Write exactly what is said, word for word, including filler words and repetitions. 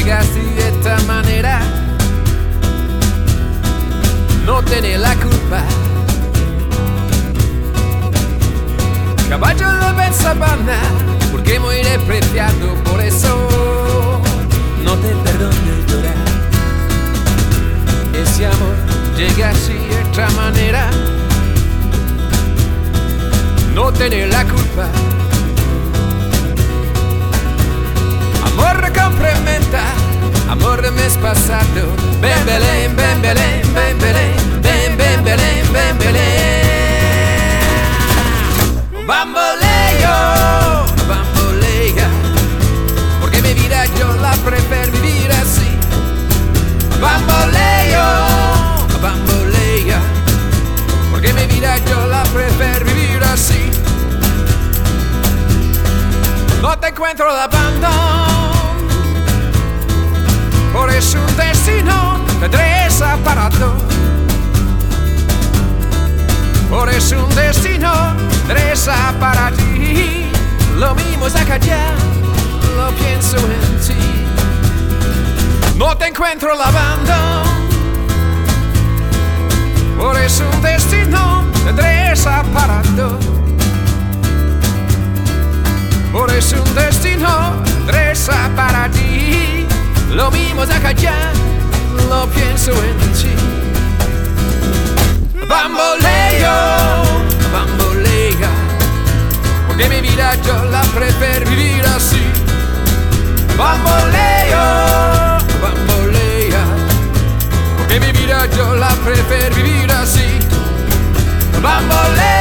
llegaste de esta manera, no tenés la culpa. Caballo de Benzabana, porque muy despreciado, por eso no te perdono llorar. Ese amor llega así de esta manera, no tener la culpa. Amor complementa, amor de mes pasado. Ven Belén, ven Belén, ven Belén, ven, ven Belén, ven Belén. Bamboleo, bambolea, porque mi vida yo la prefiero vivir así. Bamboleo, bambolea, porque mi vida yo la prefiero vivir así. No te encuentro la banda, por eso un destino tendré aparato. Por eso un destino tendré para ti. Lo mismo es acá ya, lo pienso en ti. No te encuentro la banda, por eso un destino tendré aparato. Por eso un destino tendré para ti. Lo mismo es acá ya, lo pienso en ti. Bamboleo, bambolea, porque mi vida yo la prefiero vivir así. Bamboleo, bambolea, porque mi vida yo la prefiero vivir así. Bamboleo.